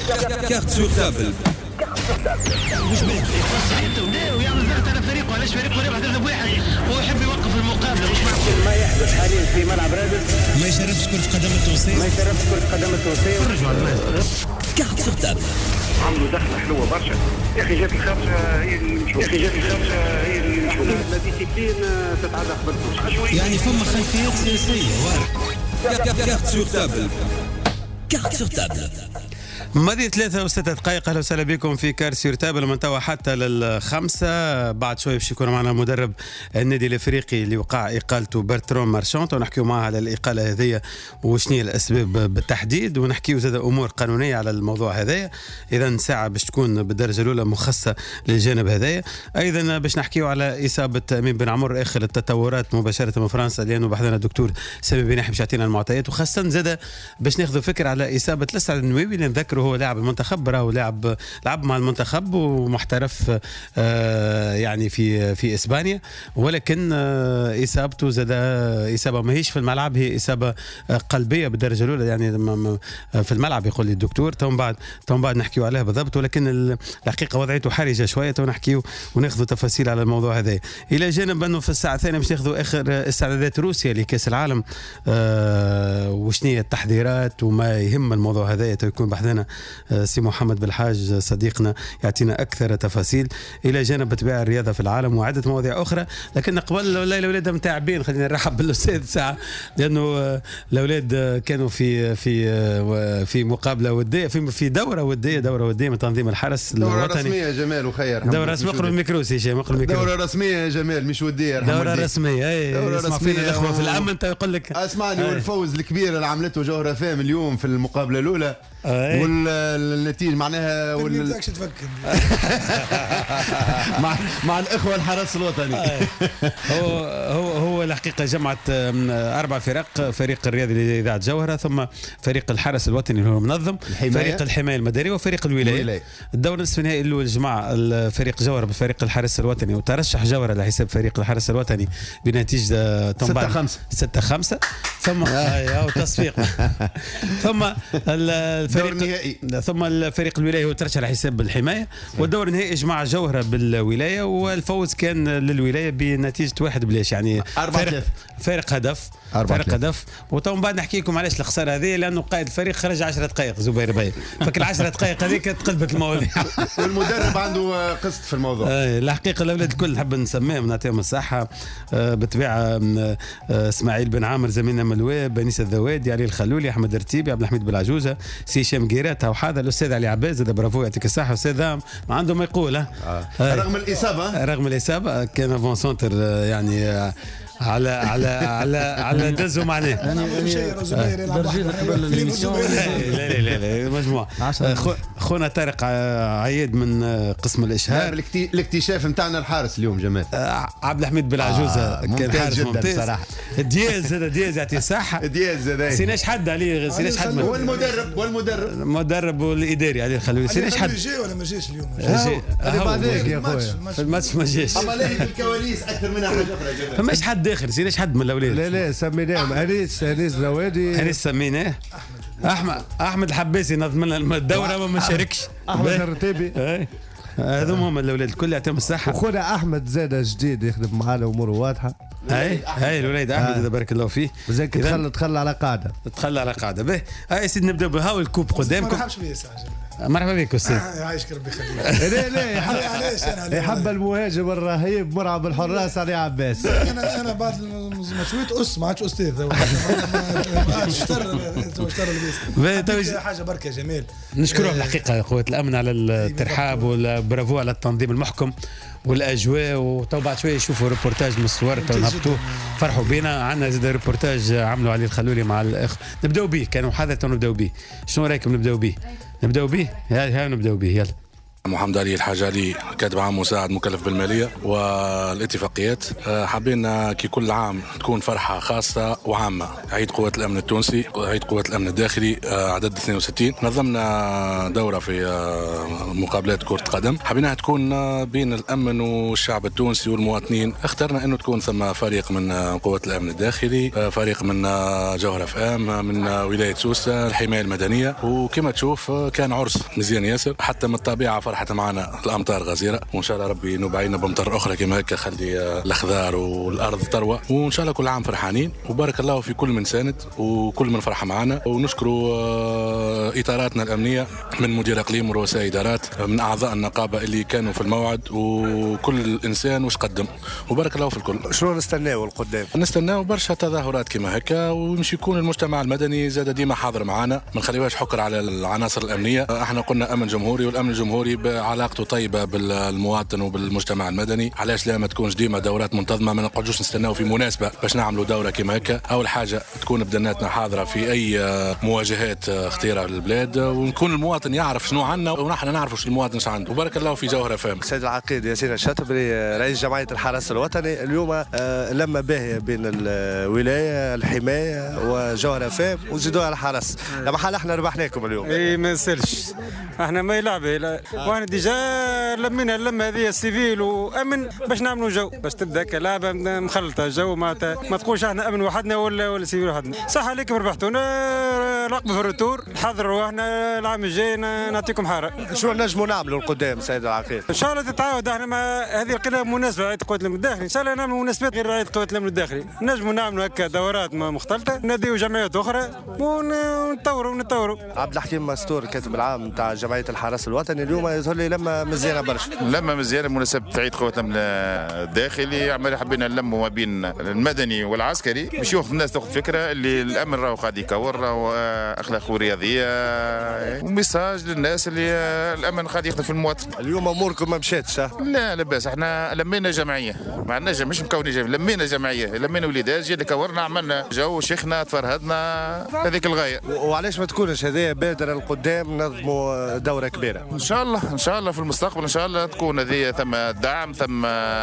كارت سور تابل. مش بيه ويعمل ضغط على فريقه. علاش فريقه ربح 3-1 هو يحب يوقف المقابله؟ مش معقول ما يحدث حاليا في ملعب رادس. ما يشرفش كرة قدم التونسية. ما يشرفش كرة قدم التونسية. فرجوا على الناس. كارت سور تابل. عملوا دخله حلوه برشا. يا اخي جات الخمسه هي اللي مشهوره. يا اخي جات الخمسه هي اللي مشهوره. لا ديسيبلين تتعلق بالفوز. يعني فما خلفيات سياسية. كارت سور تابل. كارت سور تابل. ماضي 3 و6 دقائق. اهلا وسهلا بكم في كارت يرتابل من توا حتى لل5. بعد شوي باش يكون معنا مدرب النادي الافريقي اللي وقع اقالته برترون مارشانت، ونحكيو معاه على الاقاله هذه وشنو هي الاسباب بالتحديد، ونحكيو زاد امور قانونيه على الموضوع هذايا. اذا ساعه باش تكون بالدرجه الاولى مخصصه للجانب هذايا. ايضا باش نحكيو على اصابه امين بن عمر اخر التطورات مباشره من فرنسا، لانه بحثنا الدكتور سامي بن يحيى باش يعطينا المعطيات، وخاصه زاد باش ناخذوا فكره على اصابه الاسعد النووي اللي نذكره هو لاعب المنتخب، راهو لعب مع المنتخب ومحترف يعني في اسبانيا، ولكن اصابته زاد اصابه ماهيش في الملعب، هي اصابه قلبيه بالدرجه الاولى يعني في الملعب يقول لي الدكتور. تو بعد نحكيو عليها بالضبط، ولكن الحقيقه وضعيته حرجه شويه. تو نحكيو وناخذوا تفاصيل على الموضوع هذا، الى جانب انه في الساعه الثانيه باش ناخذوا اخر استعدادات روسيا لكاس العالم وشنية التحضيرات وما يهم الموضوع هذا. يكون بحثنا سي محمد بالحاج صديقنا يعطينا اكثر تفاصيل، الى جانب بتباع الرياضه في العالم وعده مواضيع اخرى. لكن قبل الليله الاولاد متعبين، خلينا نرحب بالاستاذ ساعه، لانه الاولاد كانوا في مقابله وديه، في دوره وديه من تنظيم الحرس دورة الوطني. رسميه جمال وخير. دوره رسميه. اقرب الميكرو سي شيء، اقرب الميكرو. دوره رسميه يا جمال مش وديه. دوره رسميه. اي دوره رسميه الاخوه في الامن انت يقول لك اسمعني. والفوز الكبير اللي عملته جوهره فام اليوم في المقابله الاولى والنتيجه معناها تفكر مع الاخوه الحرس الوطني. هو الحقيقه جمعت 4 فرق: فريق الرياضي لاذاعه جوهره، ثم فريق الحرس الوطني اللي هو منظم، فريق الحمايه المدني، وفريق الولايه. الدور النصف النهائي الاول جمع الفريق جوهره بفريق الحرس الوطني، وترشح جوهره على حساب فريق الحرس الوطني بنتيجه 6-5 ثم تصفيق ثم الفريق الولايه هو ترشح على حساب الحمايه. والدور النهائي جمع جوهره بالولايه، والفوز كان للولايه بنتيجه 1-0 يعني فارق هدف. وتم بعد نحكي لكم علاش الخساره هذه، لانه قائد الفريق خرج 10 دقائق زبير باي، فك 10 دقائق هذيك تقلبت المواضيع. والمدرب عنده قسط في الموضوع. الحقيقه الاولاد الكل نحب نسميهم نعطيهم الصحه. بالطبيعه اسماعيل بن عامر زميلنا ملوى، بنيس الذوادي، علي الخلولي، احمد الرتيبي، عبد الحميد بالعجوزه، سي هشام قيرات، وهذا الاستاذ علي عباس. برافو يعطيك الصحه استاذ، ما عنده ما يقول. رغم الاصابه كان افون سونتر يعني على دزو معناه. لا مجموعه. خونا طارق عياد من قسم الاشهار. الاكتشاف نتاعنا الحارس اليوم جمال عبد الحميد بالعجوزه كان حارس ممتاز صراحه. دياز يعطيه الصحه. دياز سيناش حد عليه، سيناش حد. والمدرب والاداري عليه الخلولي. سيناش حد جاي ولا ما جاش اليوم؟ جاي بعدك يا خويا في الماتش ما جاش. اما لا الكواليس اكثر منها حاجه اخرى. فماش حد داخل، سيناش حد من الاولاد. لا سميناه انيس زوادي. انيس سميناه احمد الحباسي نظم لنا الدوره وما شاركش. احمد الرتيبي. هذوم هم الاولاد الكل يعطيهم الصحه. وخونا احمد زاد جديد يخدم معنا اموره واضحه. هاي الوليد احمد بارك الله فيه. زين تخلى على قاعده. به سيدي نبدا بهاو الكوب قدامكم. مرحبا بك استاذ. يعيشك ربي يخليك. لا يحب المهاجم الرهيب مرعب الحراس علي عباس. انا بعد ما شويت ما عادش استاذ. اشترى حاجه بركه جميل. نشكرهم الحقيقه قوة الامن على الترحاب والبرافو على التنظيم المحكم والاجواء. وتو بعد شويه يشوفوا ريبورتاج من الصور نهبطوه فرحوا بينا. عندنا زاد ريبورتاج عملوا علي الخلولي مع الاخ. نبداو به، كانوا محاضره نبداو به. شنو رايكم نبداو به؟ هاي نبداو به يلا. محمد علي الحاجالي كاتب عام مساعد مكلف بالمالية والاتفاقيات. حابين كي كل عام تكون فرحة خاصة وعامة. عيد قوات الأمن التونسي، عيد قوات الأمن الداخلي عدد 62. نظمنا دورة في مقابلات كرة قدم، حبيناها تكون بين الأمن والشعب التونسي والمواطنين. اخترنا أنه تكون ثم فريق من قوات الأمن الداخلي، فريق من جوهرة FM، من ولاية سوسة، الحماية المدنية. وكما تشوف كان عرس مزيان ياسر، حتى من الطبيعة فرحت معنا الأمطار غزيرة، وإن شاء الله ربي نبعينا بمطر أخرى كما هكا، خلي الأخضار والأرض تروى، وإن شاء الله كل عام فرحانين. وبارك الله في كل من ساند وكل من فرح معنا. ونشكروا إطاراتنا الأمنية من مدير إقليم ورؤساء إدارات، من أعضاء النقابة اللي كانوا في الموعد، وكل إنسان وش قدم. وبارك الله في الكل. شنو نستناو القدام؟ نستناو برشا تظاهرات كما هكا، ومش يكون المجتمع المدني زاد ديما حاضر معنا، ما نخليوهاش حكر على العناصر الأمنية. احنا قلنا أمن جمهوري، والأمن الجمهوري بعلاقته طيبة بالمواطن وبالمجتمع المدني. علاش لا ما تكونش ديما دورات منتظمة؟ ما نقعدوش نستناو في مناسبة باش نعملوا دورة كما هكا. أول حاجة تكون بدناتنا حاضرة في أي مواجهات خطيرة للبلاد، ونكون المواطن يعرف شنو عندنا ونحن نعرفوا شنو المواطن شنو عنده. وبارك الله في جوهرة FM. سيد العقيد ياسين الشاطبري رئيس جمعية الحرس الوطني، اليوم لما باهية بين الولاية الحماية وجوهرة FM وزيدوها الحرس. لما حال احنا ربحناكم اليوم. اي ما يصيرش، احنا ما يلعبه، واحنا ديجا لمينا اللمه هذه السيفيل وامن باش نعملوا جو، باش تبدا كلعبه مخلطه جو، ما تقولش احنا امن وحدنا ولا سيفيل وحدنا. صح عليكم ربحتونا، راقبوا في الروتور، حضروا احنا العام الجاي نعطيكم حاره. شو نجموا نعملوا القدام سيد العقيد؟ ان شاء الله تتعاود. احنا ما هذه القناه مناسبه عيد قوات الامن الداخلي، ان شاء الله نعملوا مناسبات غير عيد قوات الامن الداخلي. نجموا نعملوا هكا دورات مختلطه، نديو جمعيات اخرى ونطوروا. عبد الحكيم مستور كاتب العام نتاع جمعيه الحرس الوطني، اليوم يظهر لي لما مزيانه برشا. لما مزيانه بمناسبه عيد قوات الامن الداخلي. عملنا حبينا نلموا ما بين المدني والعسكري باش ياخذ الناس تاخذ فكره اللي الامن راهو قاعد يكور، راهو اخلاق ورياضيه، وميساج للناس اللي الامن قاعد يخدم في المواطن. اليوم اموركم ما مشاتش؟ لا لاباس، احنا لمينا جمعيه، ما عندناش مش مكونين جمعيه، لمينا جمعيه، لمينا وليدات، جينا كورنا، عملنا جو، شيخنا، تفرهدنا، هذيك الغايه. وعلاش ما تكونش هذه بادره القدام نظموا دوره كبيره؟ ان شاء الله، ان شاء الله في المستقبل ان شاء الله تكون هذه ثم دعم، ثم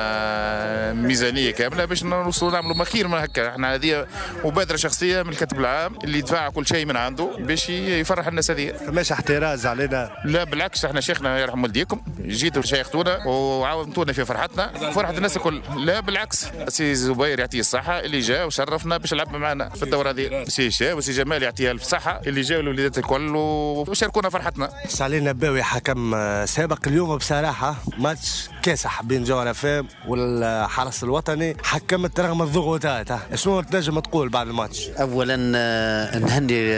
ميزانيه كامله باش نوصلوا نعملوا ما خير من هكا. احنا هذه مبادره شخصيه من الكاتب العام اللي يدفع كل شيء من عنده باش يفرح الناس. هذه فماش احتراز علينا؟ لا بالعكس، احنا شيخنا يرحم والديكم جيتوا شيختونا وعاونتونا في فرحتنا، فرحه الناس الكل. لا بالعكس، سي زبير يعطيه الصحه اللي جاء وشرفنا باش يلعب معنا في الدوره هذه. سي هشام وسي جمال يعطيه الصحه اللي جاوا الوليدات الكل وشاركونا فرحتنا. سالينا باوي حكم سابق اليوم بصراحه ماتش كاسح بين جوهرة FM والحرس الوطني، حكمت رغم الضغوطات. شنو تنجم تقول بعد الماتش؟ اولا نهني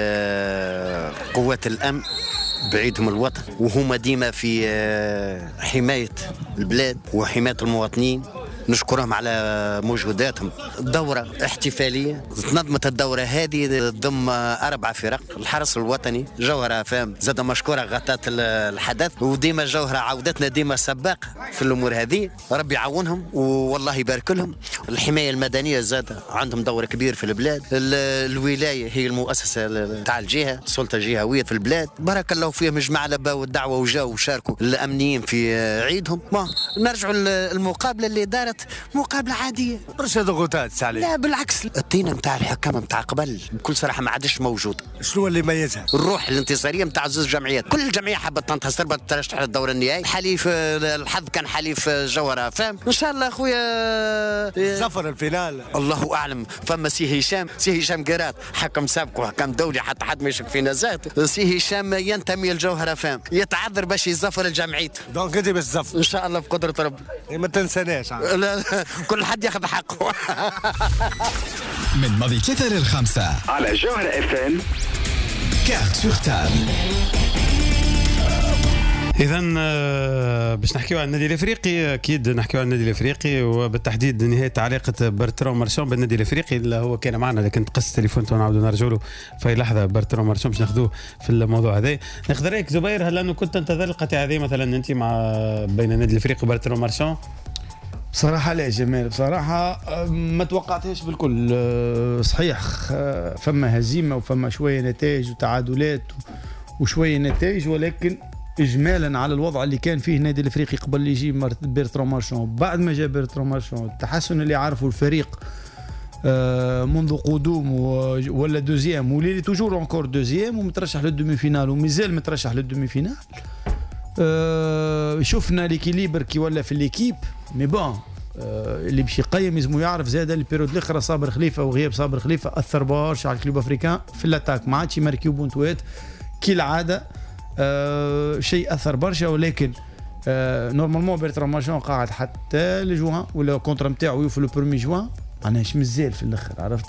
قوات الامن بعيدهم الوطن، وهما ديما في حمايه البلاد وحمايه المواطنين. نشكرهم على موجوداتهم. دورة احتفالية تنظمت الدورة هذه ضم 4 فرق، الحرس الوطني، جوهرة FM زاد مشكورة غطت الحدث، وديما جوهرة عودتنا ديما سباق في الأمور هذه، ربي يعاونهم والله يبارك لهم. الحماية المدنية زاد عندهم دور كبير في البلاد. الولاية هي المؤسسة تاع الجهة، السلطة الجهوية في البلاد، بارك الله فيهم، جمع لباو الدعوة وجاوا وشاركوا الأمنيين في عيدهم. ما نرجعوا المقابلة اللي دارت مقابلة عادية، برشا ضغوطات سالي. لا بالعكس، الطينة نتاع الحكام نتاع قبل بكل صراحة ما عادش موجود. شنو اللي يميزها؟ الروح الانتصارية نتاع زوج جمعيات، كل جمعية حبت تنتصر ترشح للدور النهائي. حليف الحظ كان حليف جوهرة FM، ان شاء الله اخويا زفر الفينال الله اعلم. فما سي هشام قرات حكم سابق وحكم دولي، حتى حد ما يشك في نزاهته. سي هشام ينتمي لجوهرة FM، يتعذر باش يزفر الجمعيات. دونك انت باش تزفر ان شاء الله بقدرة ربي. ما تنساناش كل حد ياخذ حقه. من ماضي 3 ل5 على جوهرة FM كارت سور تابل. إذا باش نحكيو على النادي الافريقي، اكيد نحكيو على النادي الافريقي، وبالتحديد نهايه علاقه برترون مارشون بالنادي الافريقي اللي هو كان معنا، لكن تقص التليفون ونعاودوا نرجعوا له في لحظه. برترون مارشون باش ناخذوه في الموضوع هذا. ناخذ رايك زبير، هل انه كنت تنتظر القطيعه هذه مثلا انت مع بين النادي الافريقي وبرترون مارشون؟ بصراحة لا جمال، بصراحة ما توقعتهاش بالكل. صحيح فما هزيمة وفما شوية نتائج وتعادلات وشوية نتائج، ولكن اجمالا على الوضع اللي كان فيه النادي الافريقي قبل اللي يجي بيرتران مارشون. بعد ما جاء بيرتران مارشون التحسن اللي عرفه الفريق منذ قدوم ولا دوزيام ولي توجور انكور دوزيام ومترشح للدومي فينال ومازال مترشح للدومي فينال. شفنا ليكيليبر كي ولا في ليكيب مي بون اللي باش يقيم لازم يعرف زاد البيريود الاخرى صابر خليفه وغياب صابر خليفه اثر برشا على الكلوب افريكان في الاتاك ما عادش يماركيو بونتوات كالعاده. شيء اثر برشا ولكن نورمالمون بيرتران مارشون قاعد حتى لجوان ولا كونتر نتاعو يوفي لو برومي جوان معناها مازال في الاخر عرفت.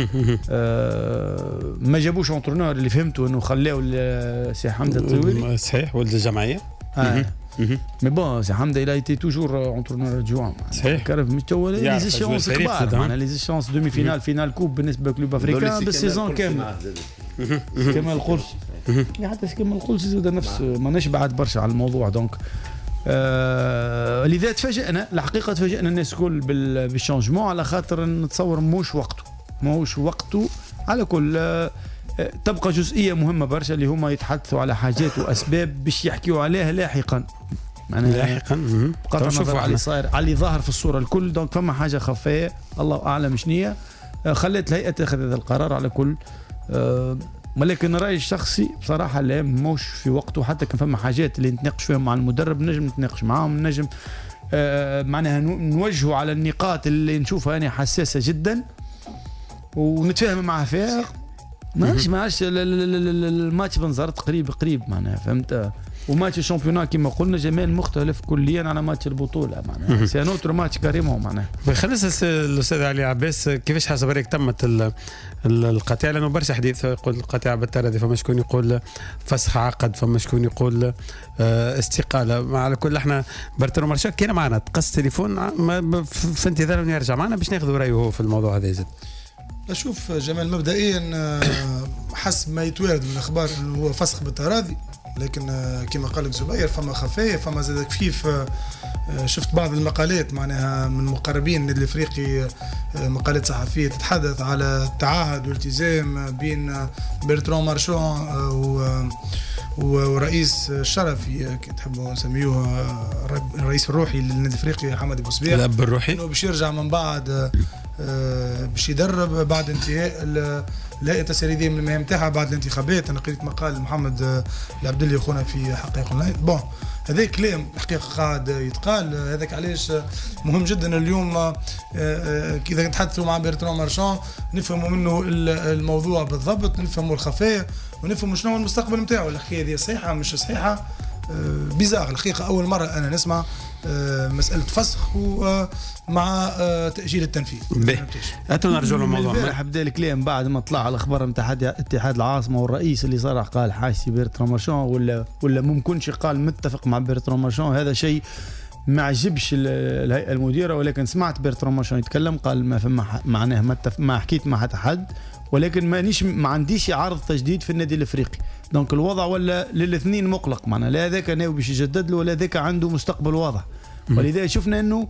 ما جابوش اونترونور اللي فهمته انه خلاو سي حمد الطويلي صحيح ولد الجمعيه. مي بون سي حمد il a été toujours entraîneur adjoint صحيح كارف مستوى لي زيشونس كبار معناها لي زيشونس دومي فينال فينال كوب بالنسبه لكلوب افريكان بالسيزون كامل كمال القرشي حتى كمال القرشي زاد نفس ما نشبعت برشا على الموضوع دونك لذا تفاجئنا الحقيقه تفاجئنا الناس الكل بالشانجمون على خاطر نتصور موش وقته على كل تبقى جزئيه مهمه برشا اللي هما يتحدثوا على حاجات واسباب باش يحكيوا عليها لاحقا بغض النظر على اللي صاير على اللي ظاهر في الصوره الكل. دونك فما حاجه خفيه الله اعلم شنية خلت الهيئه تاخذ هذا القرار على كل. ولكن رايي الشخصي بصراحه لا موش في وقته حتى كان فما حاجات اللي نتناقش فيهم مع المدرب نجم نتناقش معاهم نجم معناها نوجهوا على النقاط اللي نشوفها انا حساسه جدا ونتفاهم معها فيها. ما عادش الماتش بنزرت قريب معناها فهمت. وماتش الشامبيونات كما قلنا جمال مختلف كليا على ماتش البطوله معناها سي نوتر ماتش كاريمون معناها. خلص الاستاذ علي عباس كيفاش حسب رايك تمت القطيعه لانه برشا حديث يقول القطيعه بالتردي فما شكون يقول فسخ عقد فما شكون يقول استقاله. على كل احنا بيرتران مارشون كان معنا تقص تليفون في انتظار انه يرجع معنا باش ناخذ رايه هو في الموضوع هذا زاد. أشوف جمال مبدئيا حسب ما يتوارد من الأخبار أنه هو فسخ بالتراضي لكن كما قال لك زبير فما خفايا فما زاد كفيف. شفت بعض المقالات معناها من مقربين النادي الافريقي مقالات صحفيه تتحدث على التعاهد والالتزام بين بيرتران مارشون ورئيس الشرفي كي تحبوا نسميوه الرئيس الروحي للنادي الافريقي حمد بوصبيح الاب الروحي انه باش يرجع من بعد باش يدرب بعد انتهاء الهيئه التسريبيه من المهام تاعها بعد الانتخابات. انا قريت مقال محمد العبدلي اخونا في حقائق اونلاين. بون هذا كلام الحقيقه قاعد يتقال هذاك علاش مهم جدا اليوم اذا نتحدثوا مع بيرتران مارشون نفهموا منه الموضوع بالضبط نفهموا الخفايا ونفهموا شنو المستقبل نتاعو. الحكايه دي صحيحه مش صحيحه بيزاغ الحقيقه اول مره انا نسمع مساله فسخ ومع تاجيل التنفيذ. هاتوا نرجعوا للموضوع. امبارح بدا الكلام بعد ما طلع الاخبار نتاع اتحاد العاصمه والرئيس اللي صرح قال حاشي بيرتران مارشون ولا ممكنش قال متفق مع بيرتران مارشون. هذا شيء ما عجبش الهيئه المديره ولكن سمعت بيرتران مارشون يتكلم قال ما فما معناه ما حكيت مع حتى حد ولكن ما عنديش عرض تجديد في النادي الافريقي. دونك الوضع ولا للاثنين مقلق معنا لا ذاك ناوي باش يجدد له ولا ذاك عنده مستقبل واضح. ولذا شفنا انه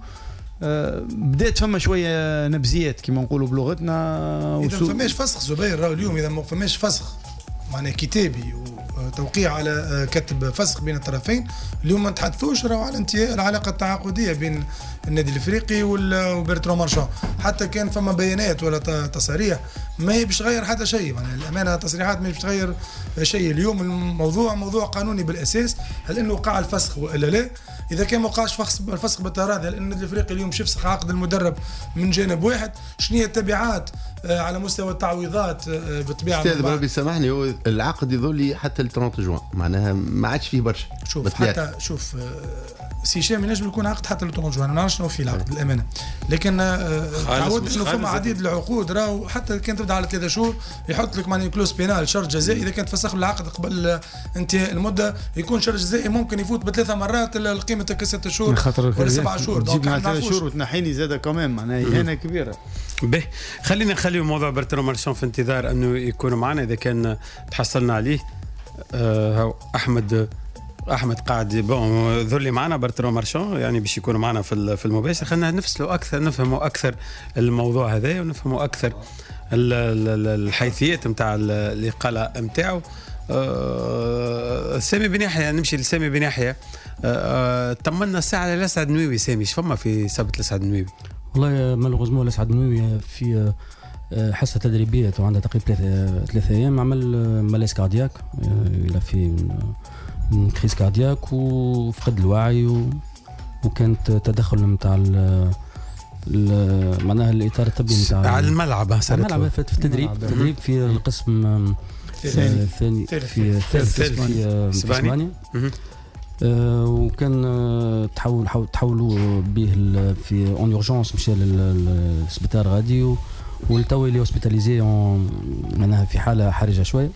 بدات فما شويه نبزيات كما نقولوا بلغتنا. اذا ما فماش فسخ زبير راهو اليوم اذا ما فماش فسخ معناه كتابي وتوقيع على كتب فسخ بين الطرفين اليوم ما نتحدثوش راهو على انتهاء العلاقه التعاقديه بين النادي الافريقي وبيرتران مارشون. حتى كان فما بيانات ولا تصاريح ما هي باش تغير حتى شيء يعني الامانه تصريحات ما هي باش تغير شيء. اليوم الموضوع موضوع قانوني بالاساس هل انه وقع الفسخ والا لا. اذا كان ما وقعش الفسخ بالتراضي هل النادي الافريقي اليوم باش يفسخ عقد المدرب من جانب واحد شنو هي التبعات على مستوى التعويضات بالطبيعه. استاذ بربي سامحني هو العقد يظل حتى ل 30 جوان معناها ما عادش فيه برشا. شوف حتى شوف سي شام ينجم يكون عقد حتى ل 30 جوان ما نعرفش شنو فيه العقد الامانه لكن تعودت انه فما عديد العقود راهو حتى كان تبدا على 3 شهور يحط لك معني كلوز بينال شرط جزائي اذا كانت فسخ العقد قبل انتهاء المده يكون شرط جزائي ممكن يفوت ب3 مرات قيمه 6 شهور ولا 7 شهور. تجيب مع 3 شهور وتنحيني زاده كمان معناها اهانه كبيره. به خلينا نخليو موضوع بيرتران مارشون في انتظار انه يكونوا معنا اذا كان تحصلنا عليه. احمد قاعد ذلي معنا بيرتران مارشون يعني باش يكونوا معنا في المباشر. خلينا نفصلوا اكثر نفهموا اكثر الموضوع هذا ونفهموا اكثر الحيثيات نتاع الاقاله نتاعو سامي بن يحيى، نمشي لسامي بن يحيى. طمنا الساعه على الاسعد النووي. سامي ايش فما في سبت الاسعد النووي؟ والله مالوغوزمون الاسعد النووي في حصه تدريبيه وعندها تقريبا 3 ايام عمل مالاس كاردياك، الى في كريس كاردياك وفقد الوعي وكانت تدخل نتاع معناها الاطار الطبي نتاع على الملعب. صارت الملعب في التدريب في القسم الثاني في الثالث في اسبانيا. وكان تحولوا به في اون اورجونس، مشى للسبيطار غادي والتو اللي هوسبيتاليزي معناها في حاله حرجه شويه.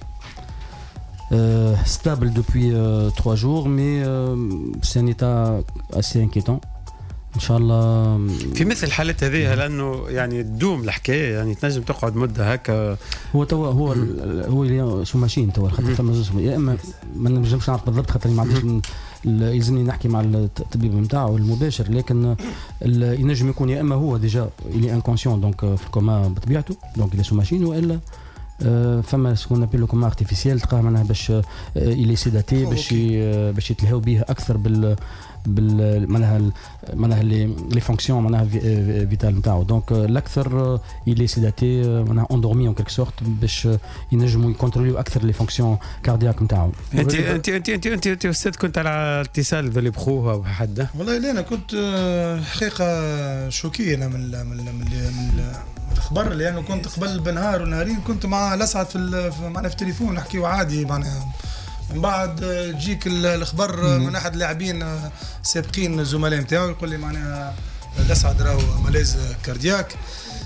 stable depuis 3 jours mais c'est un état assez inquiétant. ان شاء الله في مثل الحالات هذه، لانه يعني تدوم الحكايه، يعني تنجم تقعد مده هكا. هو توا هو شو ماشيين توا، خاطر فما زوج، يا اما ما نجمش نعرف بالضبط خاطر ما عنديش يلزمني نحكي مع الطبيب نتاعو المباشر، لكن ينجم يكون يا اما هو ديجا اللي انكونسيون دونك في الكوما بطبيعته دونك اللي سو ماشين، والا فما سكون نابيلو كوما ارتيفيسيال تلقاه معناها باش يلي سيداتي باش يتلهاو به اكثر معناها لي فونكسيون معناها فيتال نتاعو. دونك الاكثر يلي سيداتي معناها اندورمي اون كيلك سورت باش ينجموا يكونتروليو اكثر لي فونكسيون كاردياك نتاعو. انت استاذ كنت على اتصال ذولي بخوها وحده؟ والله لا، انا كنت حقيقه شوكي انا من الخبر، لانه كنت قبل بنهار ونهارين كنت مع الاسعد معنا في التليفون نحكيو عادي معناها. من بعد تجيك الخبر من احد اللاعبين سابقين زملاء نتاعو يقول لي معناها الاسعد راهو ملاز كاردياك.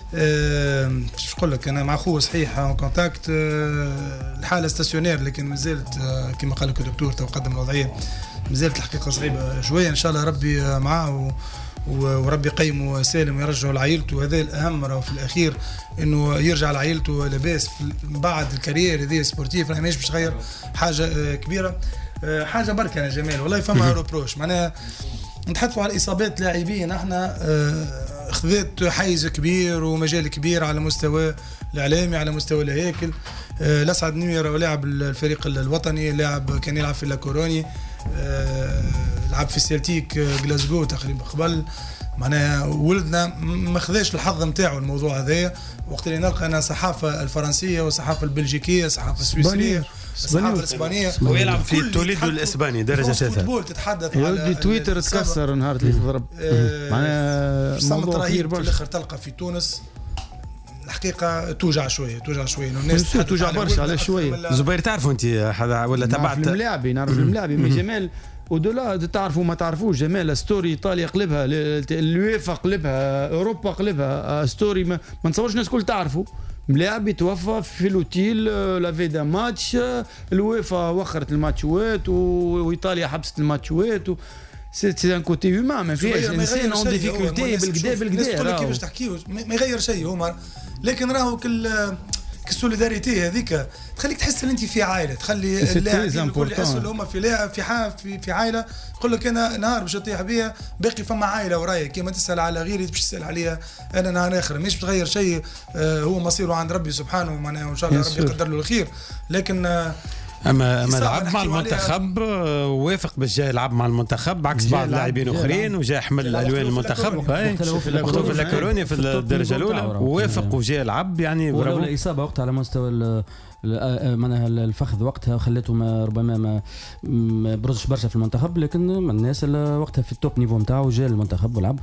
باش نقول لك انا مع خوه صحيح اون كونتاكت، الحاله ستاسيونير، لكن مازالت كما قال لك الدكتور تقدم الوضعيه مازالت الحقيقه صعيبه شويه. ان شاء الله ربي معاه وربي قيمه سالم ويرجعه لعائلته، هذا الاهم راهو في الاخير انه يرجع لعائلته لاباس بعد الكارير هذه سبورتيف. راهي ماهيش باش تغير حاجه كبيره، حاجه بركه يا جمال. والله فما روبروش معناها نتحدثوا على اصابات لاعبين، احنا اخذت حيز كبير ومجال كبير على مستوى الاعلامي، على مستوى الهيكل. الاسعد النووي راهو لاعب الفريق الوطني، لاعب كان يلعب في لاكوروني، لعب في سيلتيك غلاسكو تقريبا قبل. معناها ولدنا ما خذاش الحظ نتاعو الموضوع هذايا، وقت اللي نلقى انا الصحافه الفرنسيه والصحافه البلجيكيه الصحافه السويسريه الصحافه الاسبانيه، ويلعب في توليدو الاسباني درجه ثالثه. فوتبول تتحدث على تويتر تكسر نهار اللي تضرب معناها موضوع رهيب. في الاخر تلقى في تونس الحقيقه توجع شويه الناس توجع برشا على شويه. زبير تعرفوا انت هذا ولا تبعت نعرف الملاعبي مي جمال ودولا تعرفوا ما تعرفوش جمال ستوري ايطاليا قلبها، اليويفا قلبها، اوروبا قلبها ستوري ما نتصورش الناس الكل تعرفوا. ملاعب يتوفى في الاوتيل لافيدا ماتش، الويفا وخرت الماتشوات وايطاليا حبست الماتشوات سي ان كوتي هيومان، ما فيهاش انسان اون ديفيكولتي بالكدا كيفاش تحكيو ما يغير شيء هما، لكن راهو السوليداريتي هذيك تخليك تحس ان انت في عائله، تخلي اللاعبين الكل يحسوا اللي هما في لاعب في عائله. يقول لك انا نهار باش تطيح بيا باقي فما عائله ورايا، كيما تسال على غيري باش تسال عليها انا نهار اخر، مش بتغير شيء. هو مصيره عند ربي سبحانه معناها، وان شاء الله ربي يقدر له الخير. لكن اما لعب مع المنتخب وافق باش جاي يلعب مع المنتخب عكس بعض اللاعبين اخرين، وجاي حمل الالوان المنتخب وقتها في اللاكوروني في الدرجه الاولى، ووافق وجاي يلعب. يعني برافو. الاصابه وقتها على مستوى معناها الفخذ وقتها خلته ربما ما برزش برشا في المنتخب، لكن الناس وقتها في التوب نيفو نتاعو جاء المنتخب ولعب.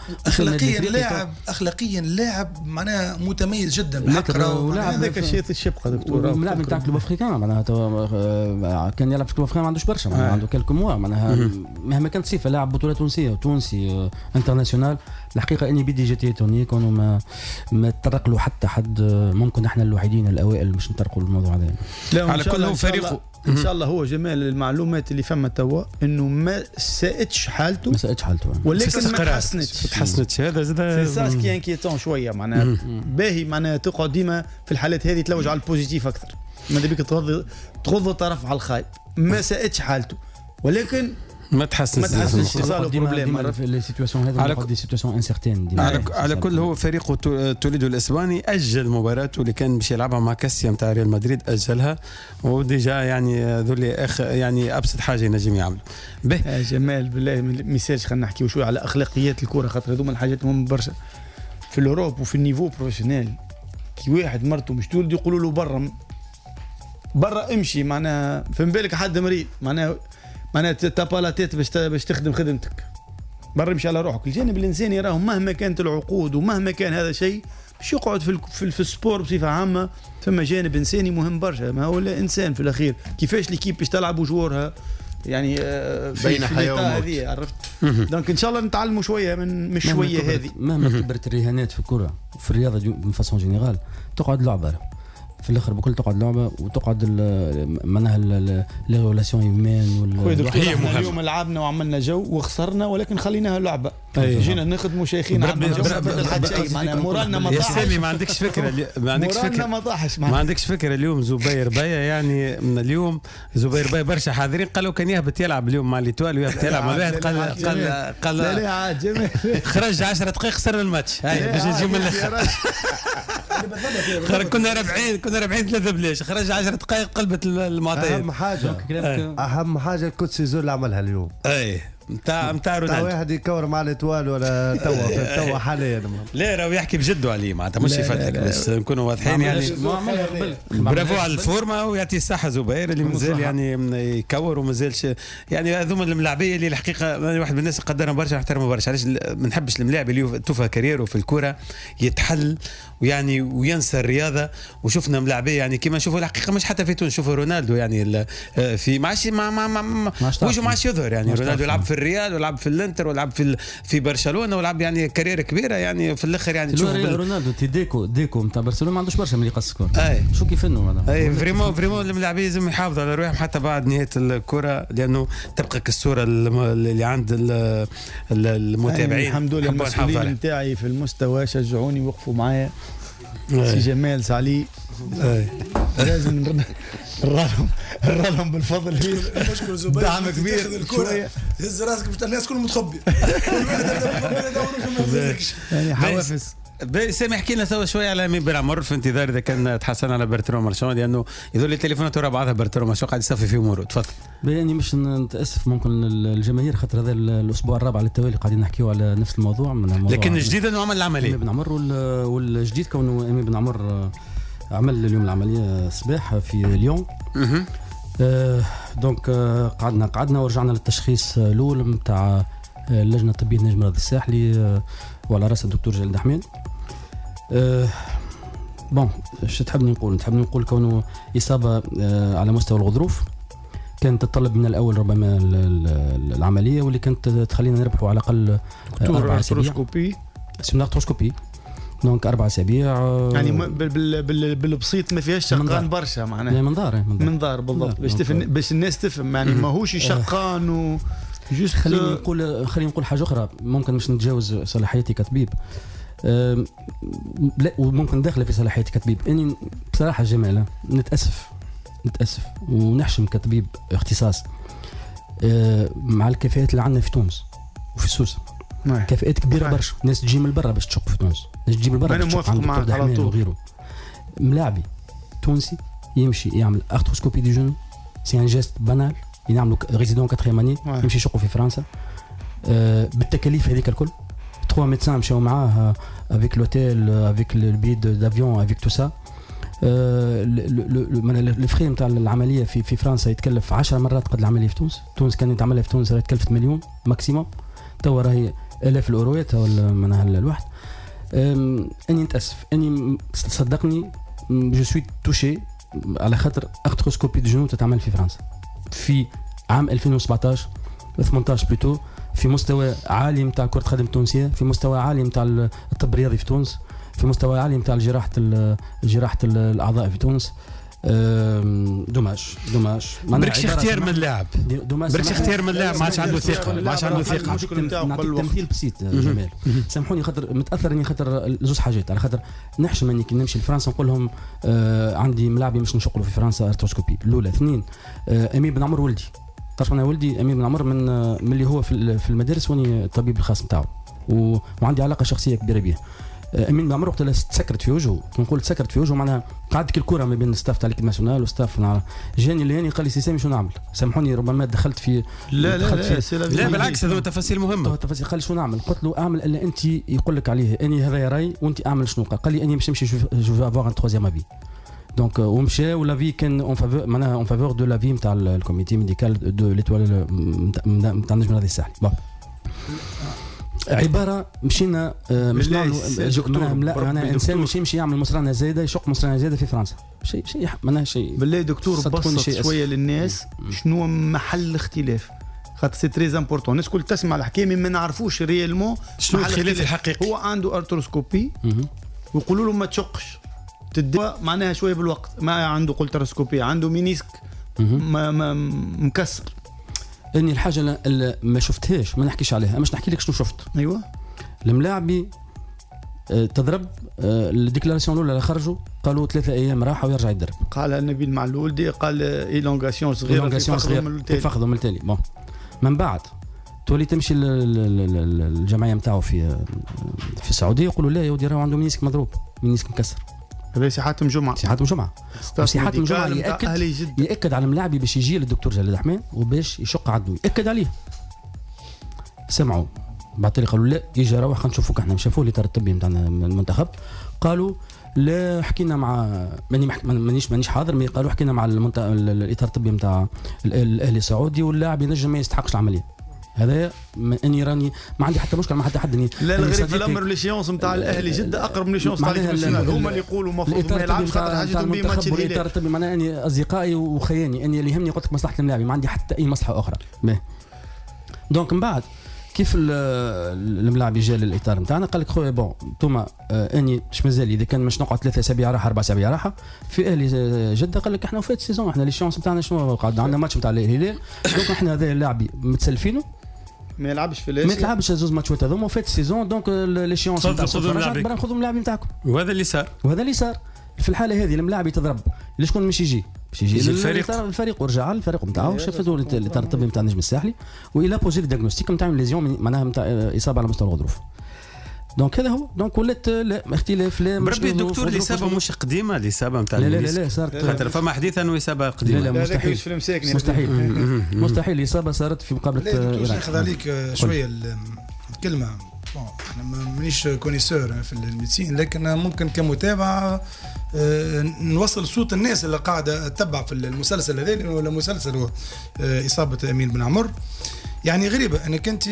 اخلاقيا لاعب معناها متميز جدا بالحق. هذاك الشيء الشبقه دكتور اللاعب نتاع كلوب افريكان معناها كان يلعب في كلوب افريكان ما عندوش برشا معناها عنده كلكو موا معناها مهما كانت صفه لاعب بطوله تونسيه وتونسي انترناسيونال. الحقيقه اني بدي جيتي توني كانوا ما تطرق له حتى حد، ممكن احنا الوحيدين الاوائل مش نطرقوا الموضوع هذا. على كل هو فريقه ان شاء الله. هو جمال المعلومات اللي فما توا انه ما ساءتش حالته ولكن ما تحسنتش. هذا زاد سي سكي انكيتون شويه معناها. باهي معناها تقعد ديما في الحالات هذه تلوج على البوزيتيف اكثر، ماذا بيك تغض الطرف على الخايب. ما ساءتش حالته، ولكن ما تحسنش ديما في لي سيتواسيون هذه على دي سيتواسيون انسيرتين. على كل هو فريق توليدو الاسباني اجل مباراته اللي كان باش يلعبها مع كاسيا نتاع ريال مدريد، اجلها يعني ذولي يعني ابسط حاجه ينجم يعملوا به. جمال بالله ما يسالش، خلينا نحكيو شويه على اخلاقيات الكره، خاطر هذوما الحاجات مهمه برشا في الاوروب وفي النيفو بروفيسيونيل. كي واحد مرته مش تولد يقولوا له برا امشي، معناها فهم بالك حد مريض، معناها تابا لا تيت باش تخدم خدمتك، برا امشي على روحك. الجانب الانساني راهو مهما كانت العقود ومهما كان هذا شيء باش يقعد في السبور بصفه عامه، ثم جانب انساني مهم برشا. ما هو الانسان في الاخير كيفاش ليكيب باش تلعب وجورها يعني بين حياه وموت هذه، عرفت؟ دونك ان شاء الله نتعلموا شويه من شويه هذه. مهما كبرت الرهانات في الكره وفي الرياضه من فاسون جينيرال، تقعد لعبه في الاخر بكل، تقعد لعبه وتقعد معناها لي ريلاسيون هيومان هي مهمه. اليوم لعبنا وعملنا جو وخسرنا، ولكن خليناها لعبه. جينا نخدموا شيخين معناها مورالنا ما طاحش. يا سامي ما عندكش فكره، ما عندكش فكره اليوم زبير بايا يعني من اليوم زبير بايا برشا حاضرين قالوا كان يهبط يلعب اليوم مع ليتوال ويهبط يلعب مع واحد قال لا عاد جميل خرج 10 دقائق خسر الماتش. هاي باش نجيب من الاخر كنا رابحين 3 بلاش، خرج 10 دقائق قلبت المعطيات. اهم حاجه القدس يزول اللي عملها اليوم. اي نتاع رونالدو واحد يكور مع الاتوال ولا توا حاليا. لا راهو يحكي بجد عليه معناتها مش يفتك، بس نكونوا واضحين يعني. برافو على الفورما ويعطي الصحه زبير اللي مازال يعني يكور ومازالش يعني. هذوما الملاعبيه اللي الحقيقه واحد من الناس قدرهم برشا نحترمه برشا. علاش ما نحبش الملاعب اللي توفى كاريره في الكره يتحل ويعني وينسى الرياضه. وشفنا ملاعبيه يعني كما نشوفوا الحقيقه مش حتى في تونس، نشوفوا رونالدو يعني في معاش وجهه معاش يظهر يعني. رونالدو يلعب في الريال ولعب في الانتر ولعب في برشلونه ولعب يعني كاريره كبيره يعني. في الاخر يعني تشوف رونالدو ديكو نتاع برشلونه ما عندوش برشا من يقص كور. شو كيف انه هذا؟ اي فريمون الملاعبين لازم يحافظوا على روحهم حتى بعد نهايه الكره، لانه تبقى كالصوره اللي عند المتابعين. الحمد لله المسؤولين نتاعي في المستوى شجعوني وقفوا معايا. سي جمال سعلي لازم نرالهم بالفضل. دعم كبير شويه، هز راسك باش الناس كلهم متخبي يعني حوافز. سامي احكي لنا سوا شويه على امين بن عمر في انتظار اذا كان تحسن على برترو مارشون، لانه يذول التليفونات ورا بعضها برترو مارشون قاعد يصفي في اموره. تفضل. يعني مش نتاسف ممكن الجماهير خاطر هذا الاسبوع الرابع على التوالي قاعدين نحكيوا على نفس الموضوع. لكن الجديد انه عمل العمليه امين بن عمر، والجديد كونه امين بن عمر عمل اليوم العمليه الصباح في ليون. دونك قعدنا ورجعنا للتشخيص الاول نتاع اللجنه الطبيه نجم مرض الساحلي وعلى راس الدكتور جلال حميد. بون ايش تحبني نقول كونه اصابه على مستوى الغضروف كانت تتطلب من الاول ربما العمليه، واللي كانت تخلينا نربحوا على الاقل 4 اسابيع ارتروسكوبي. دونك 4 اسابيع يعني بالبسيط ما فيهاش شقان برشا معناها. منظار بالضبط باش الناس تفهم يعني ماهوش شقان و جوست. خليني نقول حاجه اخرى ممكن مش نتجاوز صلاحيتي كطبيب، لا وممكن داخله في صلاحيتي كطبيب. اني بصراحه جماله نتاسف ونحشم كطبيب اختصاص مع الكفاءات اللي عندنا في تونس وفي سوسه. كفاءات كبيره برشا، ناس تجي من برا باش تشق في تونس، ناس تجي من برا باش تشق عند دكتور على طول وغيره. ملاعبي تونسي يمشي يعمل ارتروسكوبي دي جون، سي ان جيست بانال، ينعملوا ريزيدون 4 اني يمشي يشقوا في فرنسا بالتكاليف هذيك الكل. 3 ميدسان مشاو معاه افيك لوتيل افيك البيد دافيون افيك تو سا. الفري نتاع العمليه في فرنسا يتكلف 10 مرات قد العمليه في تونس كان يتعملها في تونس تكلفت مليون ماكسيموم، توا راهي الاف الاوروات ولا منها الواحد. اني نتاسف، اني صدقني جو سوي توشي على خاطر ارتروسكوبي دي جنو تتعمل في فرنسا في عام 2017 18 بلوتو، في مستوى عالي نتاع كرة القدم التونسية، في مستوى عالي نتاع الطب الرياضي في تونس، في مستوى عالي نتاع جراحة الأعضاء في تونس. دوماج بركش اختيار من اللاعب، بركش اختيار من اللاعب، ما عادش عنده ثقة، تمثيل بسيط. جمال سامحوني خاطر متاثر اني خاطر زوج حاجات، على خاطر نحشم اني كي نمشي لفرنسا نقول لهم عندي ملاعبي مش نشقلوا في فرنسا ارتروسكوبي الاولى. 2 امين بن عمر ولدي تعرف انا ولدي امين بن عمر من اللي هو في المدارس واني الطبيب الخاص نتاعو وعندي علاقه شخصيه كبيره به. امين بن عمر وقت اللي تسكرت في وجهه، كي نقول تسكرت في وجهه معناها قعدت الكره ما بين الستاف تاع ليكيب ناسيونال والستاف جاني اللي قال لي سي سامي شو نعمل؟ سامحوني ربما دخلت في لا بالعكس هذو تفاصيل مهمه. تفاصيل. قال لي شو نعمل؟ قلت له اعمل اللي انت يقول لك عليه، اني هذا راي وانت اعمل شنو. قال لي اني باش نمشي جو افوار ان تروزيام افي. دونك ومشى ولا في كان اون فافور معناها اون فافور دو لا في نتاع الكوميتي ميديكال دو ليتوال نتاع النجم الرياضي الساحلي. عباره مشينا مش معناها انسان مش يمشي يعمل مصرانه زايده يشق مصرانه زايده في فرنسا شيء معناها شيء. بالله دكتور بسط شويه للناس شنو محل الاختلاف، خاطر سي تري امبورطون. الناس كل تسمع الحكايه ما نعرفوش ريالمون شنو الخلاف الحقيقي. هو عنده ارتروسكوبي ويقولوا له ما تشقش تدوا معناها شويه بالوقت، ما عنده قلتروسكوبي عنده مينيسك مكسر. اني الحاجه اللي ما شفتهاش ما نحكيش عليها، مش نحكي لك شنو شفت. ايوه الملاعبي تضرب الديكلاراسيون الاولى اللي خرجوا قالوا 3 ايام راحه ويرجع يدرب. قال نبيل معلول قال ايلونغاسيون صغيره في فخذهم التالي. بون من بعد تولي تمشي الجمعيه نتاعو في السعوديه يقولوا لا يا ودي راهو عنده مينيسك مضروب مينيسك مكسر. هذا سي حاتم جمعه ياكد على الملاعبي باش يجي للدكتور جلال حمام وباش يشق عدو ياكد عليه. سمعوا بعد قالوا لا يجي روح خلينا نشوفوك احنا شافوه الاطار الطبي نتاعنا المنتخب. قالوا لا حكينا مع مانيش حاضر مي قالوا حكينا مع الاطار الطبي نتاع الاهلي السعودي واللاعب ينجم ما يستحقش العمليه. هذا اني راني ما عندي حتى مشكله مع حتى حد. اني لا الغريب في الامر ليشيونس نتاع الاهلي جده اقرب من ليشيونس تاع الناشونال. هما اللي يقولوا المفروض ما يلعبش خاطر حاجتهم بيه ماتش الهلال. الاطار الطبي معناها اني اصدقائي وخياني اني اللي يهمني قلت لك مصلحه اللاعب ما عندي حتى اي مصلحه اخرى. دونك من بعد كيف الملاعب جا للاطار نتاعنا قال لك خويا بون انتوما اني اش مازال اذا كان مش نقعد 3 اسابيع راحه 4 اسابيع راحه في اهلي جده قال لك احنا وفات السيزون احنا لي شانس نتاعنا شنو قاعد عندنا ماتش نتاع الهلال. دونك احنا هذا اللاعبي متسلفينه ما يلعبش في الاسيا ما يلعبش زوز ماتشات هذوما وفات السيزون. دونك لي شانس نخذوا اللاعبين نتاعكم وهذا اللي صار. في الحاله هذه الملاعب يتضرب شكون مش يجي الفريق ورجع الفريق نتاعو شافوا الاطار الطبي نتاع النجم الساحلي والى بوزي الدياغنوستيك نتاع ليزيون معناها نتاع اصابه على مستوى الغضروف. دونك هذا هو. دونك ولات اختلاف لا بربي الدكتور الاصابه مش قديمه الاصابه نتاع لا صارت خاطر فما حديث انه اصابه قديمه. لا مستحيل الاصابه صارت في مقابله ايران. ناخذ عليك شويه الكلمه. انا مانيش كونيسور في الميديسين لكن ممكن كمتابعه نوصل صوت الناس اللي قاعده تتبع في المسلسل هذا لانه المسلسل هو اصابه امين بن عمر. يعني غريبه انك انت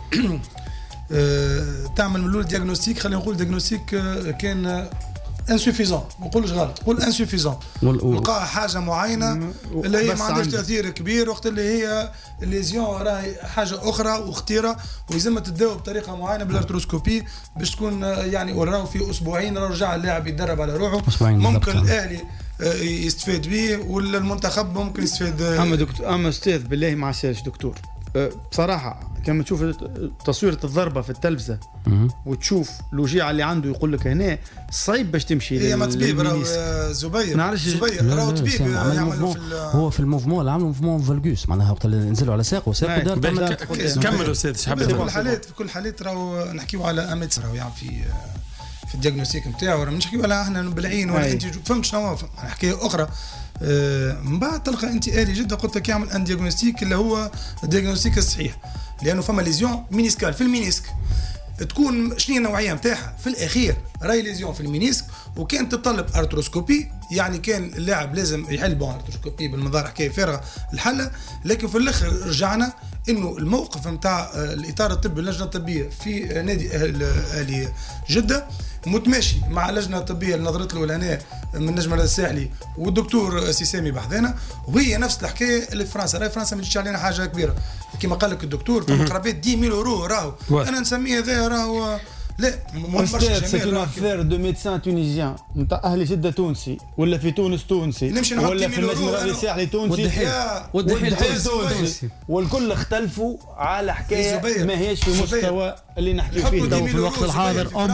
تعمل من الاول دياغنوستيك. خلينا نقول دياغنوستيك كان انسوفيزون ما نقولش غلط قول انسوفيزون لقى حاجه معينه اللي هي ما عندهاش تاثير كبير وقت اللي هي الليزيون راهي حاجه اخرى وخطيره ويلزم تداوى بطريقه معينه بالارتروسكوبي باش تكون يعني وراو في اسبوعين رجع اللاعب يتدرب على روحه. ممكن الاهلي يستفاد به ولا المنتخب ممكن يستفاد. اما استاذ بالله ما عساش دكتور بصراحه كما تشوف تصويرة الضربة في التلفزة وتشوف الوجيعة اللي عنده يقول لك هنا صعيب باش تمشي. هي ما طبيب راهو زبير راهو طبيب يعمل هو في الموفمون اللي عملوا موفمون فالجوس معناها وقت اللي نزلوا على ساقه دار كملوا استاذ في كل الحالات راهو نحكيو على اميتس راهو يعني في الدياغنوستيك نتاعو راه مش نحكيو على احنا بالعين ولا انت فهمت شنو حكايه اخرى. من بعد تلقى انت آلي جدا قلت لك يعمل ان دياغنوستيك اللي هو الدياغنوستيك الصحيح لانه فما ليزيون مينيسكال في المينيسك تكون شنو النوعيه نتاعها في الاخير راي ليزيون في المينيسك وكانت تطلب ارتروسكوبي. يعني كان اللاعب لازم يحل بون ارتروسكوبي بالمنظار حكايه فارغه الحله. لكن في الاخر رجعنا انه الموقف نتاع الاطار الطبي اللجنه الطبيه في نادي اهلي جده متماشي مع اللجنه الطبيه اللي نظرت له لهنا من نجم الساحلي والدكتور سي سامي بحذانا وهي نفس الحكايه اللي في فرنسا. راهي فرنسا ما تجيش علينا حاجه كبيره كما قال لك الدكتور في قرابات 10,000 يورو راهو انا نسميه هذا راهو لا استاذ سي اون افير دو ميدسان تونيزيان نتاع اهلي جده تونسي ولا في تونس تونسي ولا في النجم الساحلي تونسي والدحيل تونسي والكل اختلفوا على حكايه ما هيش في مستوى اللي نحكي فيه في الوقت الحاضر اون بريف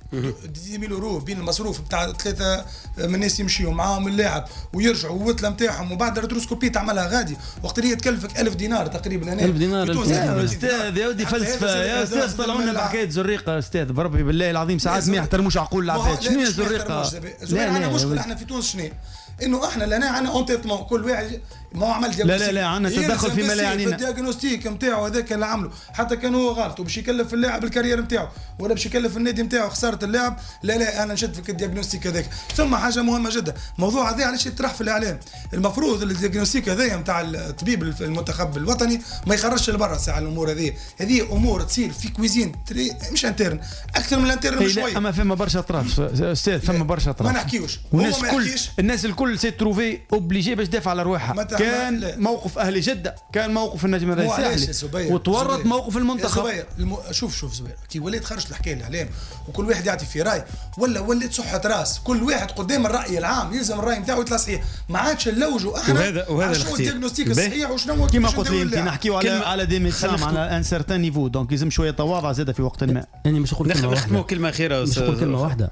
10,000 يورو بين المصروف بتاع 3 من الناس يمشيوا معاهم اللاعب ويرجعوا والوتله نتاعهم وبعد الريتروسكوبي تعملها غادي وقت اللي تكلفك 1000 دينار تقريبا. 1000 دينار يا استاذ يا ودي فلسفه يا استاذ. طلعوا لنا بحكايه زريقه استاذ بربي بالله العظيم ساعات ما يحترموش عقول العباد. شنو هي زريقه؟ لا مشكله احنا في تونس شنو انه احنا لنا عندنا اونتيتمون كل واحد ما عمل دياغنوستيك. لا عندنا تدخل فيما لا يعنينا. الدياغنوستيك نتاعو هذاك اللي عمله حتى كان هو غلط وباش يكلف اللاعب الكارير نتاعو ولا باش يكلف النادي نتاعو خساره اللاعب. لا انا نشد في الدياغنوستيك هذاك. ثم حاجه مهمه جدا الموضوع هذا علاش يطرح في الاعلام. المفروض الدياغنوستيك هذايا نتاع الطبيب المنتخب الوطني ما يخرجش لبرا ساعه الامور هذه امور تصير في كويزين مش انترن اكثر من الانترن بشويه. اما فما برشا اطراف استاذ فما برشا اطراف ما نحكيوش. الناس الكل سي تروفي اوبليجي باش تدافع على روحها. كان موقف اهل جده كان موقف النجم الساحلي وتورط موقف المنتخب. شوف زبير كي وليت خرجت الحكايه الاعلام وكل واحد يعطي في راي وليت صحه راس كل واحد قدام الراي العام يلزم الراي نتاعو يطلع صحيح. ما عادش نلوجوا احنا وهذا شنو الدياغنوستيك الصحيح وشنو كيما قلت لي انت نحكيو على دي ميدسان على ان سيرتان نيفو دونك لازم شويه تواضع زاده في وقت ما. يعني مش نقول كلمه اخيره مش نقول كلمه واحده.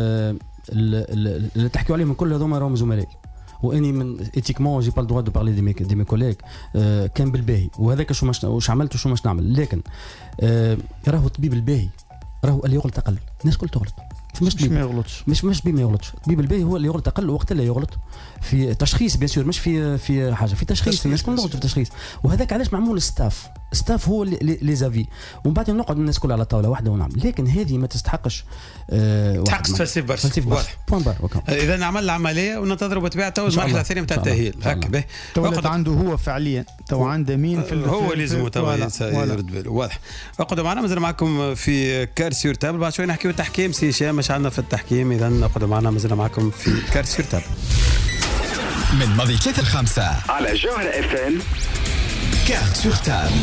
اللي تحكيوا عليهم كل هذوما راهم زملاء واني من ايتيكمون جي با الدروا دو بارلي دي مي كوليغ كان بالباهي وهذاك واش عملت وشو ماش نعمل. لكن راهو الطبيب الباهي راهو اللي يغلط اقل. الناس كل تغلط مش ما يغلطش مش بما يغلطش. الطبيب الباهي هو اللي يغلط اقل وقت اللي يغلط في تشخيص بيان سور مش في حاجه في تشخيص. الناس كلهم يغلطوا في التشخيص وهذاك علاش معمول ستاف هو لي زافي ومن بعد نقعد الناس كلها على طاوله واحده ونعمل. لكن هذه ما تستحقش تحقق فلسفه برشا بوان بار. اذا نعمل العمليه وننتظروا بطبيعته المرحله الثانيه نتاع التاهيل هكا به عنده هو فعليا تو عنده مين في هو لازم يرد باله واضح. اقعدوا معنا مازال معكم في كار سور تابل. بعد شوي نحكيو التحكيم سي هشام مش عندنا في التحكيم. اذا اقعدوا معنا مازال معكم في كار سور تابل من ماضي 3-5 على جوهرة اف ام. كارت سور تابل.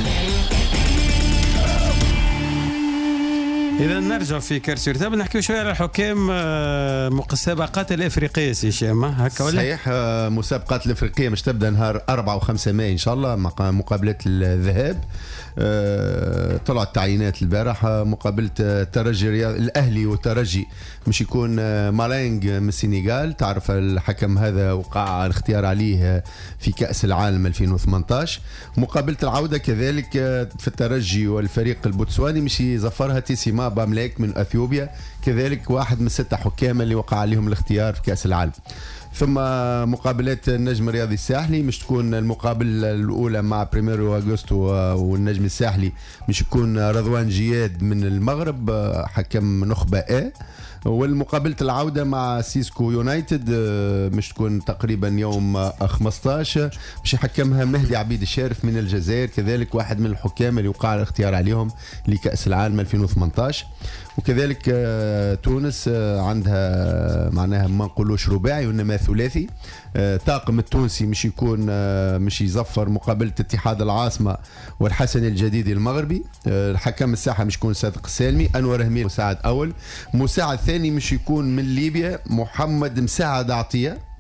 إذا نرجع في كارت سور تابل نحكيو شوية على الحكام مسابقات الإفريقية سي هشام هكا ولا؟ صحيح. مسابقات الإفريقية مش تبدأ نهار 4 و5 ماي إن شاء الله مقابلة الذهاب. طلعت التعيينات البارح مقابلة الترجي الأهلي والترجي مش يكون مالينغ من السنغال. تعرف الحكم هذا وقع الاختيار عليه في كأس العالم 2018. مقابلة العودة كذلك في الترجي والفريق البوتسواني مش يزفرها تيسيما باملاك من أثيوبيا كذلك واحد من 6 حكام اللي وقع عليهم الاختيار في كأس العالم. ثم مقابلات النجم الرياضي الساحلي مش تكون المقابلة الأولى مع بريميرو أغسطو والنجم الساحلي مش يكون رضوان جياد من المغرب حكم نخبة والمقابلة العودة مع سيسكو يونايتد مش تكون تقريبا يوم 15 مش يحكمها مهدي عبيد الشارف من الجزائر كذلك واحد من الحكام اللي وقع الاختيار عليهم لكأس العالم 2018. وكذلك تونس عندها معناها ما نقولوش رباعي وإنما ثلاثي. طاقم التونسي مش يكون مش يزفر مقابلة اتحاد العاصمة والحسن الجديدي المغربي. الحكم الساحة مش يكون صادق السالمي. أنور هميل مساعد أول. مساعد ثاني مش يكون من ليبيا محمد مساعد عطية.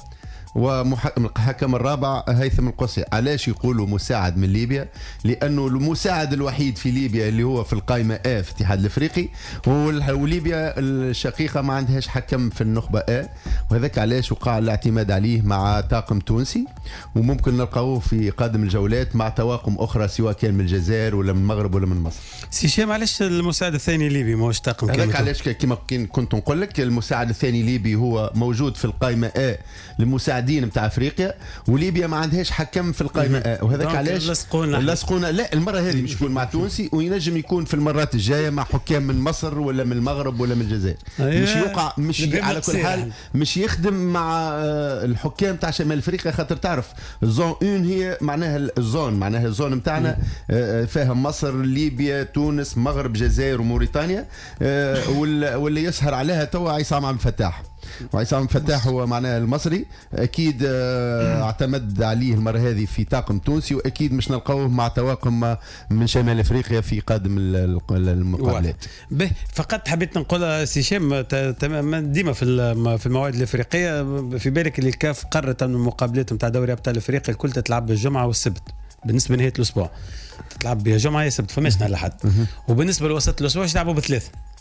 والحكم الرابع هيثم القصي. علاش يقولوا مساعد من ليبيا؟ لأنه المساعد الوحيد في ليبيا اللي هو في القائمة A في الاتحاد الأفريقي وليبيا الشقيقة ما عندهاش حكم في النخبة A وهذاك علاش وقع الاعتماد عليه مع طاقم تونسي وممكن نلقاوه في قادم الجولات مع طواقم أخرى سواء كان من الجزائر ولا من المغرب ولا من مصر. سي هشام علاش المساعد الثاني ليبي ماهوش طاقم هذاك علاش كما كنت نقول لك المساعد الثاني ليبي هو موجود في القائمة A للمساعدين نتاع افريقيا وليبيا ما عندهاش حكم في القائمه وهذاك علاش لصقونا. لا المره هذه مش يكون مع تونسي وينجم يكون في المرات الجايه مع حكام من مصر ولا من المغرب ولا من الجزائر. مش يوقع مش على كل حال مش يخدم مع الحكام تاع شمال افريقيا خاطر تعرف زون 1 هي معناها الزون نتاعنا فيها مصر ليبيا تونس مغرب جزائر وموريتانيا واللي يسهر عليها توا عصام عبد الفتاح. وعصام فتاح هو معناه المصري اكيد اعتمد عليه المره هذه في طاقم تونسي واكيد مش نلقاوه مع طواقم من شمال افريقيا في قادم المقابلات. به فقط حبيت نقول سي هشام ديما في المواعيد الافريقيه في بالك اللي الكاف قررت ان المقابلات نتاع دوري ابطال افريقيا الكل تتلعب بالجمعه والسبت بالنسبه لنهايه الاسبوع تتلعب بها جمعه يا سبت فماش نهار الاحد وبالنسبه لوسط الاسبوع يلعبوا بثلاثه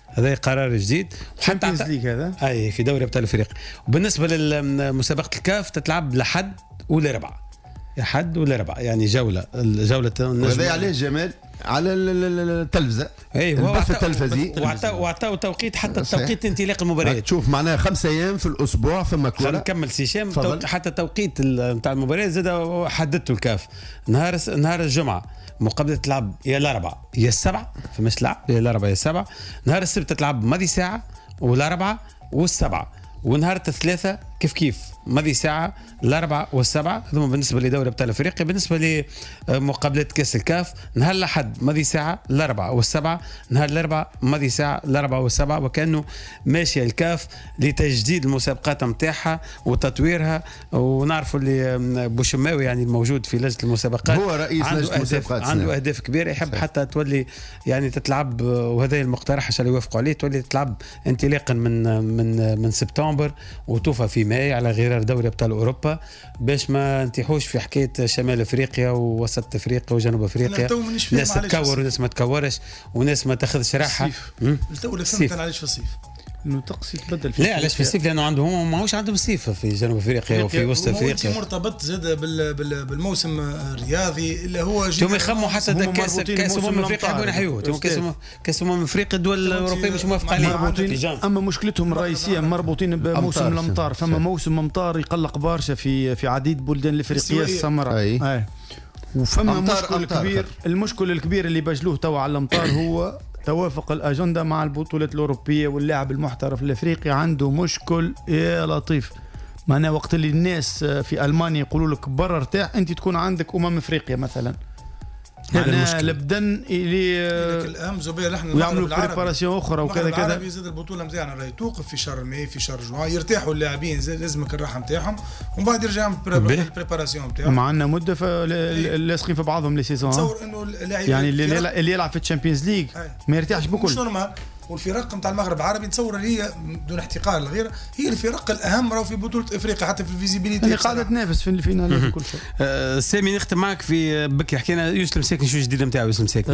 هذا قرار جديد. وحتى هذا اي في دوري ابطال افريقيا. وبالنسبه لمسابقه الكاف تتلعب لحد ولا ربع، حد ولا ربع، يعني جوله وهذا عليه جمال على التلفزه. اي هو البث التلفزي وعطاو توقيت حتى توقيت انطلاق المباريات. تشوف معناها 5 ايام في الاسبوع ثم كوره. نكمل سيشام حتى توقيت نتاع المباريات زاد حددته الكاف. نهار الجمعه مقابله تلعب يا الاربعاء يا السبعاء، فمش تلعب يا الاربعاء يا السبعاء. نهار السبت تلعب ماضي ساعه والاربعاء والسبعاء، ونهار الثلاثاء كيف ماضي ساعة الأربعة والسبعة. هذوما بالنسبة لدوري أبطال أفريقيا. بالنسبة لمقابلة كأس الكاف نهار الأحد ماضي ساعة الأربعة والسبعة، نهار الأربعاء ماضي ساعة الأربعة والسبعة. وكأنه ماشية الكاف لتجديد المسابقات متاعها وتطويرها. ونعرفوا اللي بوشماوي يعني الموجود في لجنة المسابقات هو رئيس لجنة المسابقات، عنده أهداف كبيرة، يحب حتى تولي يعني تتلعب، وهذا المقترح عشان يوافقوا عليه، تولي تلعب انطلاقا من سبتمبر وتوفى في ماي على غرار دوري ابطال اوروبا، باش ما نتيحوش في حكايه شمال افريقيا ووسط افريقيا وجنوب افريقيا، ناس تكور وناس ما تكورش وناس ما تاخذش راحه. الدوله فهمت علاش في الصيف انه طقس يتبدل في لا علاش في الصيف؟ لانه عندهم ماهوش عندهم صيف في جنوب افريقيا وفي وسط افريقيا. مرتبط زاد بالموسم الرياضي اللي هو هم يخموا حتى كاس افريقيا يحبون يحيوه. كاس افريقيا الدول الاوروبيه مش موافقه عليه. اما مشكلتهم الرئيسيه مربوطين بموسم الامطار. فما موسم امطار يقلق برشا في عديد بلدان الافريقيه السمراء. وفما مشكل كبير. المشكل الكبير اللي بجلوه توا على الامطار هو توافق الأجندة مع البطولات الأوروبية. واللاعب المحترف الأفريقي عنده مشكل يا لطيف. معناه وقت اللي الناس في ألمانيا يقولوا لك برا ارتاح، أنت تكون عندك أفريقيا مثلا، معناها لبدن اللي الأهم زبير احنا ويعملوا بريباراسيون أخرى وكذا كذا. يزيد البطولة نتاعنا راهي توقف في شهر ماي في شهر جوان، يرتاحوا اللاعبين لازمك الراحة نتاعهم ومن بعد يرجعوا البريباراسيون نتاعهم. معنا مدة لاصقين في بعضهم لي سيزون. تصور إنه اللاعب يعني اللي يلعب في الشامبيونز ليج ما يرتاحش بكل. مش نورمال. والفرق نتاع المغرب العربي نتصور هي بدون احتقار لغيرها هي الفرق الاهم راهو في بطوله افريقيا حتى في الفيزيبيليتي اللي قاعده تنافس في الفينال في كل شيء. سامي نختم معك في بكري. حكينا يوسف مساكن شو الجديد نتاعو؟ يوسف مساكن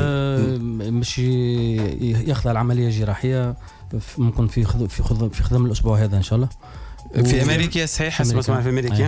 مش يخضع العمليه جراحيه ممكن في خدمه الاسبوع هذا ان شاء الله في امريكا. صحيح حسب ما سمعنا في امريكا.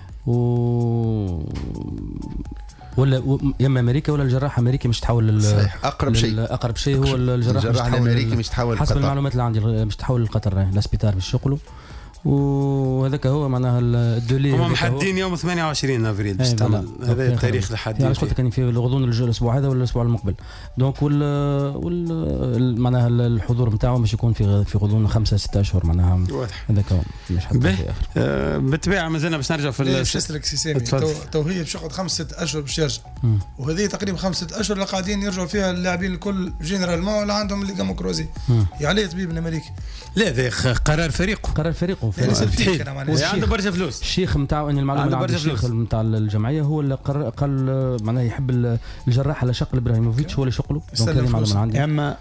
ولا يما امريكا ولا الجراح امريكي مش تحول اقرب شيء هو الجراح الامريكي مش تحول حسب المعلومات اللي عندي مش تحول لقطر الاسبيتال مش شغله. وهذاك هو معناها الدولي هم محددين يوم 28 افريل باش تعمل هذا التاريخ لحد يعني قلت كان في الغضون الاسبوع هذا ولا الاسبوع المقبل. دونك معناها الحضور نتاعو باش يكون في غضون 5-6 اشهر معناها هذاك هو مش حتى بالطبيعه مازلنا باش نرجع في السلك سيسامي تو هي باش يقعد 5-6 اشهر باش يرجع وهذه تقريبا 5-6 اشهر اللي قاعدين يرجعوا فيها اللاعبين الكل جينيرالمون ولا عندهم اللي قاموا كروزي عليه طبيب الامريكي. لا هذا قرار فريقه عنده برشا فلوس. الشيخ نتاعو ان المعلومه عند الشيخ نتاع الجمعيه هو اللي قال معناه يحب الجراح على شق ابراهيموفيتش هو اللي شغله. دونك هذه معلومه عندي. اما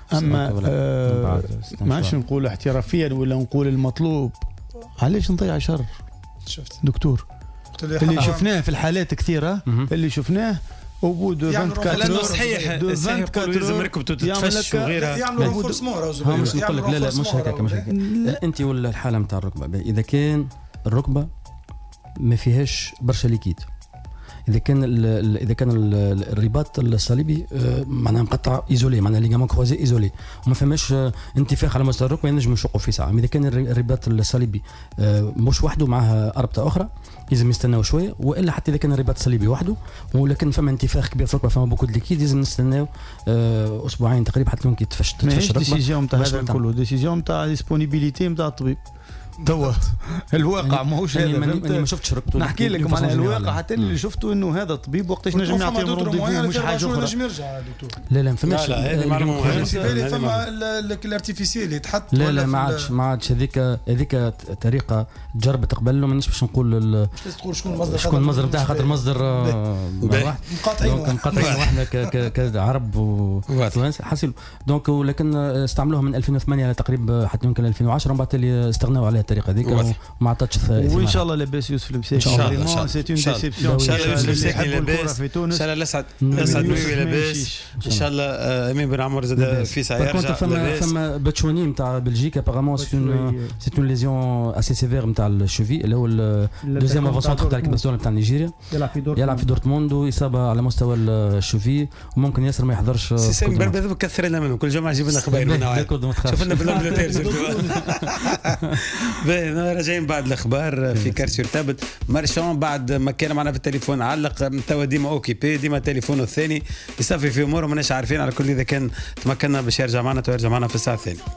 ماش نقول احترافيا ولا نقول المطلوب. علاش نضيع شر؟ شفت دكتور اللي شفناه في الحالات كثيره اللي شفناه وجود 24 صحيح لازم ركبوا تتفش وغيرها يعملوا فورسمون. مش نقول لك لا مش هكاك مش هكاك. انت ولا الحاله نتاع الركبه اذا كان الركبه ما فيهاش برشا ليكيد، اذا كان الرباط الصليبي معناها مقطع ايزولي معناها ليغامون كروزي ايزولي وما فماش انتفاخ على مستوى الركبه ينجم يشقوا في ساعه. اذا كان الرباط الصليبي مش وحده معها ربطه اخرى لازم يستناو شويه، والا حتى اذا كان الرباط الصليبي وحده ولكن فما انتفاخ كبير في الركبه فما بوكو ليكيد لازم نستناو اسبوعين تقريبا حتى ممكن تفش الركبه. ديسيجن تاع هذا كله ديسيجن تاع ديسبونيبيليتي نتاع الطبيب. توا الواقع ماهوش هذا. انا ما شفتش ركبته. نحكي لك معناها الواقع حتى اللي شفته انه هذا الطبيب وقتاش نجم يعطيهم رونديفو مش حاجه اخرى. نجم يرجع دكتور. لا ما فماش. هذه معلومه فما الارتيفيسيال اللي يتحط. لا ما عادش هذيك طريقه جربت قبل له مانيش باش نقول تقول شكون المصدر نتاعها خاطر المصدر واحد مقاطعين واحنا كعرب وتوانس حصل. دونك ولكن استعملوها من 2008 تقريبا حتى يمكن 2010 ومن بعد اللي استغنوا عليها الطريقه هذيك وما عطاتش وان شاء الله لاباس يوسف المساكي. ان شاء الله سي اون ديسيبسيون. ان شاء الله يوسف المساكي لاباس في تونس. ان شاء الله لسعد نووي لاباس. ان شاء الله امين بن عمر زاد في ساعه يرجع. فما باتشواني نتاع بلجيك ابارامون سي اون ليزيون اسي سيفير نتاع الشوفي اللي هو الدوزيام افونسون تاع الكبسون نتاع نيجيريا يلعب في دورتموند واصابه على مستوى الشوفي وممكن ياسر ما يحضرش. سي بربي كثر لنا منهم كل جمعه يجيب لنا خباير من نوعيه. شوف لنا في الانجلتير. راجعين بعد الاخبار في كارسيور تابل مارشون بعد ما كان معنا في التليفون علق توا ديما اوكيبي ديما تليفونه الثاني يصفي في اموره ماناش عارفين على كل اذا كان تمكنا باش يرجع معنا في الساعه الثانيه.